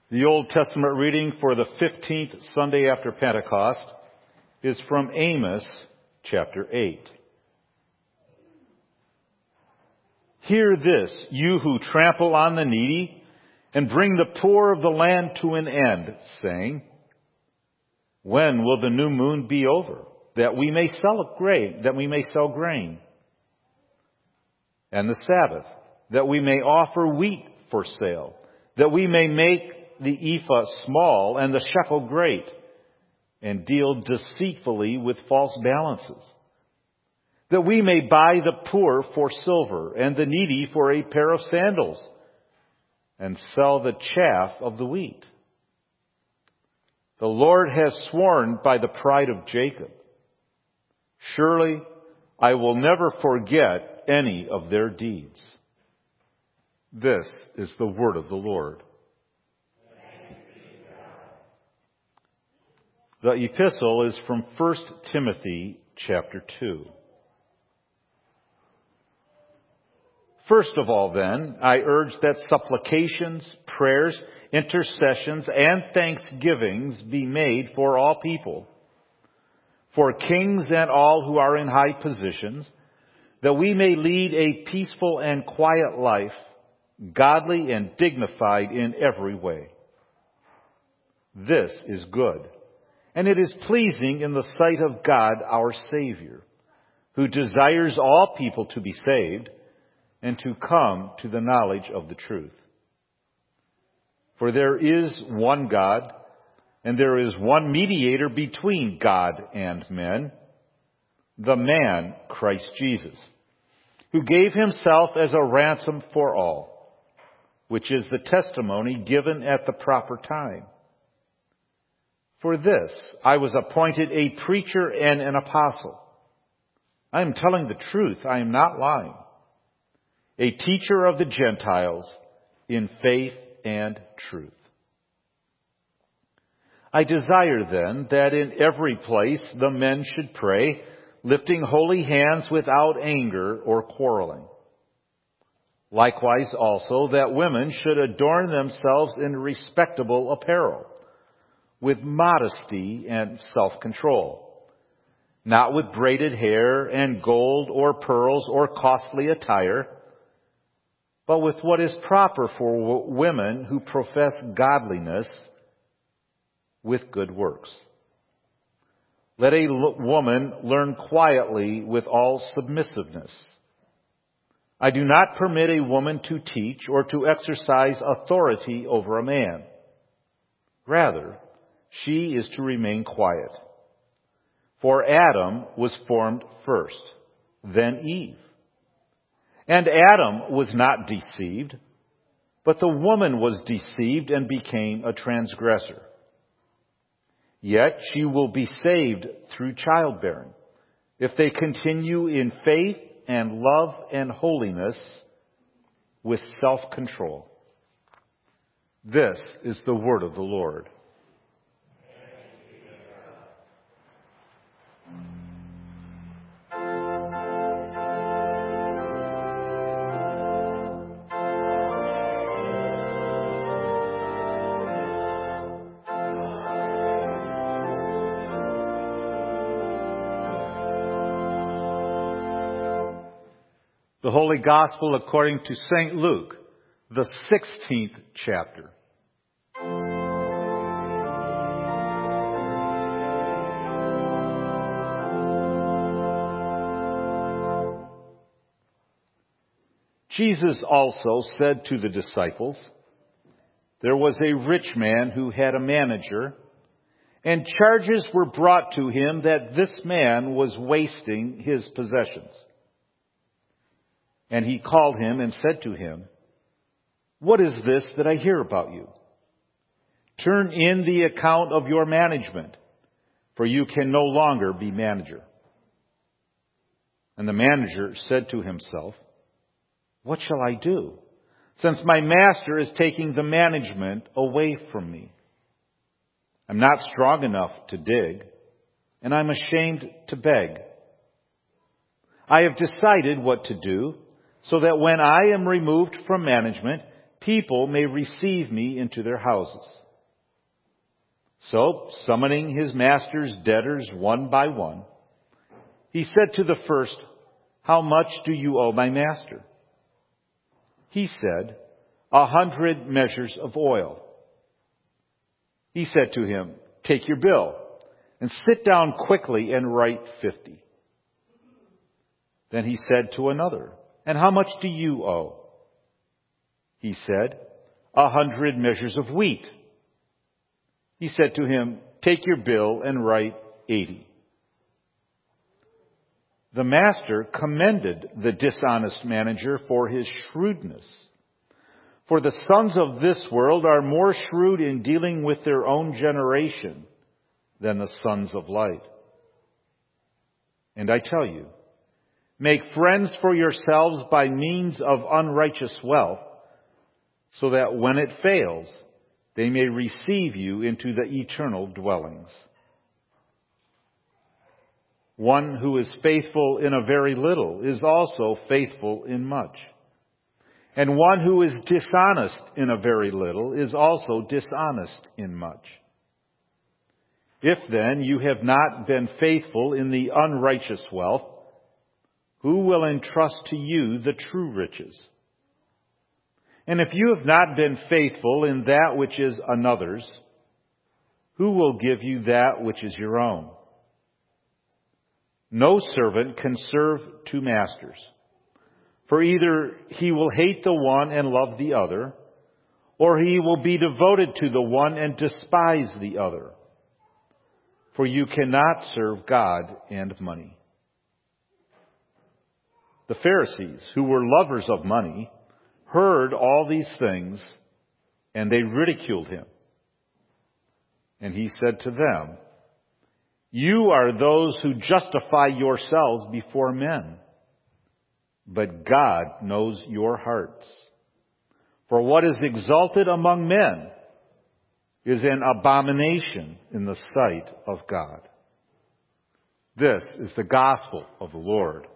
The Old Testament reading for the 15th Sunday after Pentecost is from Amos chapter 8. Hear this, you who trample on the needy and bring the poor of the land to an end, saying, when will the new moon be over, that we may sell grain, and the Sabbath, that we may offer wheat for sale, that we may make the ephah small and the shekel great, and deal deceitfully with false balances, that we may buy the poor for silver and the needy for a pair of sandals, and sell the chaff of the wheat. The Lord has sworn by the pride of Jacob, surely I will never forget any of their deeds. This is the word of the Lord. The epistle is from 1 Timothy chapter 2. First of all, then, I urge that supplications, prayers, intercessions, and thanksgivings be made for all people, for kings and all who are in high positions, that we may lead a peaceful and quiet life, godly and dignified in every way. This is good, and it is pleasing in the sight of God our Savior, who desires all people to be saved and to come to the knowledge of the truth. For there is one God, and there is one mediator between God and men, the man Christ Jesus, who gave himself as a ransom for all, which is the testimony given at the proper time. For this I was appointed a preacher and an apostle. I am telling the truth, I am not lying. A teacher of the Gentiles in faith and truth. I desire then that in every place the men should pray, lifting holy hands without anger or quarreling. Likewise also that women should adorn themselves in respectable apparel, with modesty and self-control, not with braided hair and gold or pearls or costly attire, but with what is proper for women who profess godliness with good works. Let a woman learn quietly with all submissiveness. I do not permit a woman to teach or to exercise authority over a man. Rather, she is to remain quiet. For Adam was formed first, then Eve. And Adam was not deceived, but the woman was deceived and became a transgressor. Yet she will be saved through childbearing, if they continue in faith and love and holiness with self-control. This is the word of the Lord. The Holy Gospel according to St. Luke, the 16th chapter. Jesus also said to the disciples, there was a rich man who had a manager, and charges were brought to him that this man was wasting his possessions. And he called him and said to him, what is this that I hear about you? Turn in the account of your management, for you can no longer be manager. And the manager said to himself, what shall I do, since my master is taking the management away from me? I'm not strong enough to dig, and I'm ashamed to beg. I have decided what to do, so that when I am removed from management, people may receive me into their houses." So, summoning his master's debtors one by one, he said to the first, "How much do you owe my master?" He said, 100 measures of oil. He said to him, "Take your bill and sit down quickly and write 50. Then he said to another, "And how much do you owe?" He said, 100 measures of wheat. He said to him, "Take your bill and write 80. The master commended the dishonest manager for his shrewdness. For the sons of this world are more shrewd in dealing with their own generation than the sons of light. And I tell you, make friends for yourselves by means of unrighteous wealth, so that when it fails, they may receive you into the eternal dwellings. One who is faithful in a very little is also faithful in much. And one who is dishonest in a very little is also dishonest in much. If then you have not been faithful in the unrighteous wealth, who will entrust to you the true riches? And if you have not been faithful in that which is another's, who will give you that which is your own? No servant can serve two masters, for either he will hate the one and love the other, or he will be devoted to the one and despise the other. For you cannot serve God and money." The Pharisees, who were lovers of money, heard all these things, and they ridiculed him. And he said to them, "You are those who justify yourselves before men, but God knows your hearts. For what is exalted among men is an abomination in the sight of God." This is the gospel of the Lord.